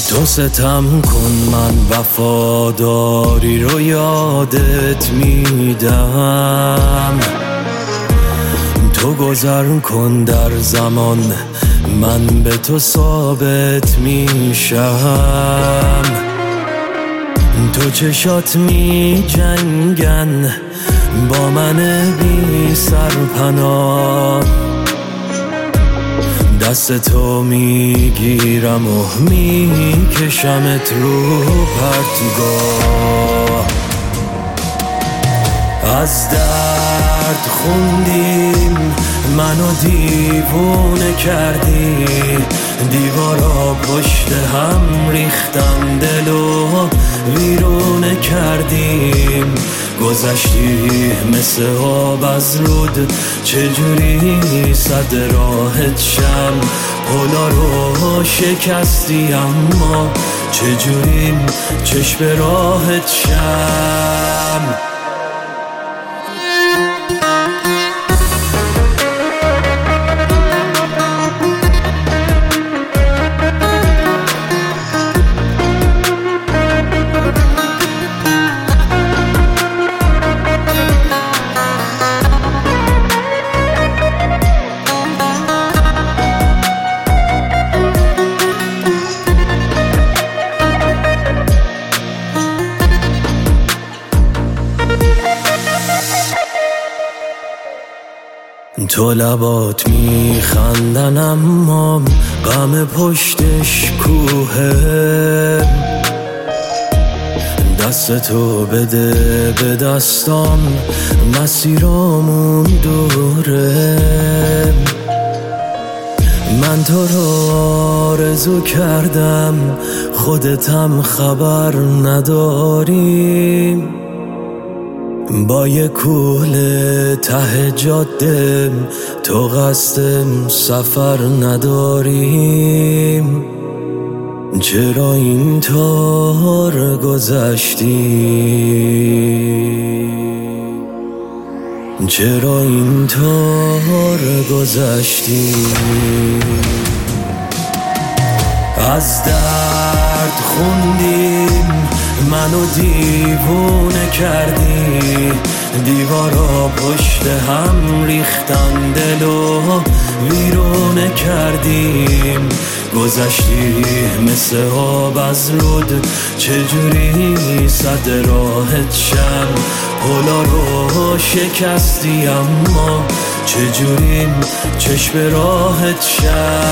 تو ستم کن من وفاداری رو یادت میدم، تو گذر کن در زمان من به تو ثابت میشم. تو چشات می جنگن با من بی سرپناه، دست تو میگیرم و میکشمت رو پرتگاه. از درد خوندیم منو دیوونه کردی، دیوارا پشت هم ریختن دلو ویرونه کردیم. گذشتی مثل آب از رود، چجوری صد راحت شم. پولا رو شکستی اما چجوری چشم راحت شم. تو لبات میخندن اما غم پشتش کوهه، دست تو بده به دستام مسیرامون دوره. من تو رو آرزو کردم خودتم خبر نداری، با یه کوله ته جاده تو قصد سفر نداریم. چرا اینطور گذشتی؟ چرا اینطور گذشتی؟ از درد خوندیم منو دیوونه کردی، دیوارا پشت هم ریختن دلو ویرونه کردیم. گذشتی مثل آب از رود، چجوری صد راحت شم. پولا رو شکستی اما چجوری چشم راحت شم.